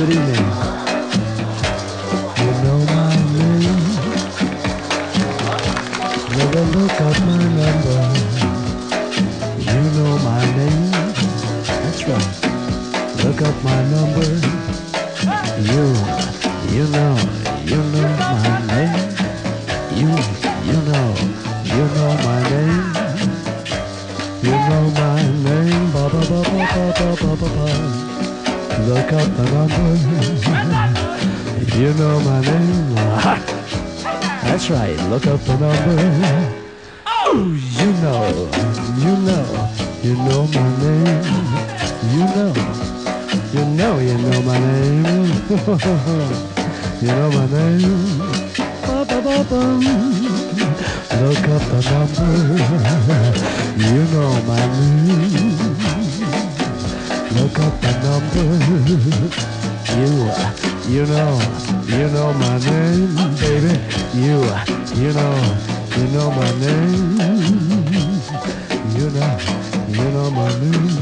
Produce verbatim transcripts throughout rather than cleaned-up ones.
Good evening. You know my name. Never look up my number. You know my name. That's right. Look up my number. You, you know, you know my name. You, you know, you know my name. You know my name. Ba ba ba ba ba ba ba ba ba. Look up the number. You know my name. That's right. Look up the number. Oh, you know, you know, you know my name. You know, you know, you know my name. You know my name. Ba-ba-ba-bum. Look up the number. You know my name. Look up the number. You, you know, you know my name, baby. You, you know, you know my name. You know, you know my name.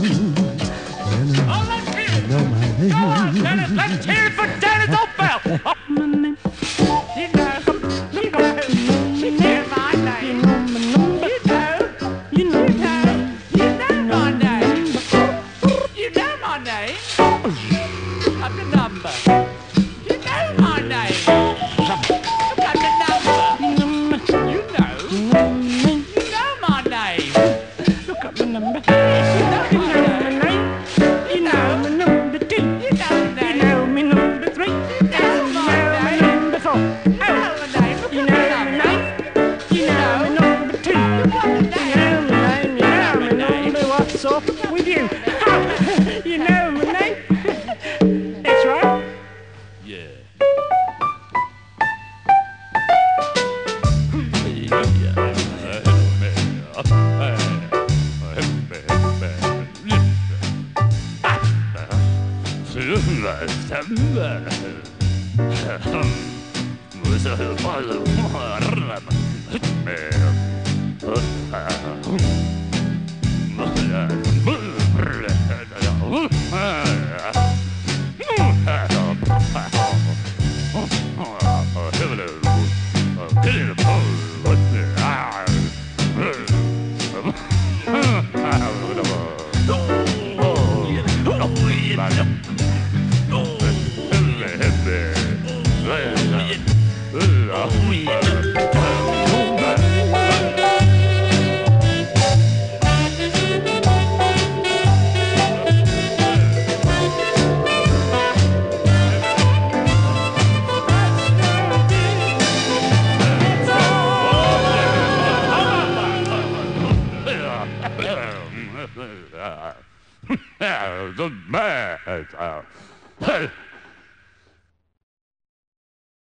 You know, you know my name. Go on, Dennis, let's hear it for Dennis O'Bell. Oh, you know, you know, you know my name. You know, you know, you know my name. You know my name. Look up the number. You know my name. Look up the number. You know, you know my name. Look up the number. You know my name. You know my number two. You know my name. You know my number three. You know my number four. You know my name. You know my name. You know my number two. You know my name. You know my number. What's up with you? You know my name. That's right. Yeah. The man.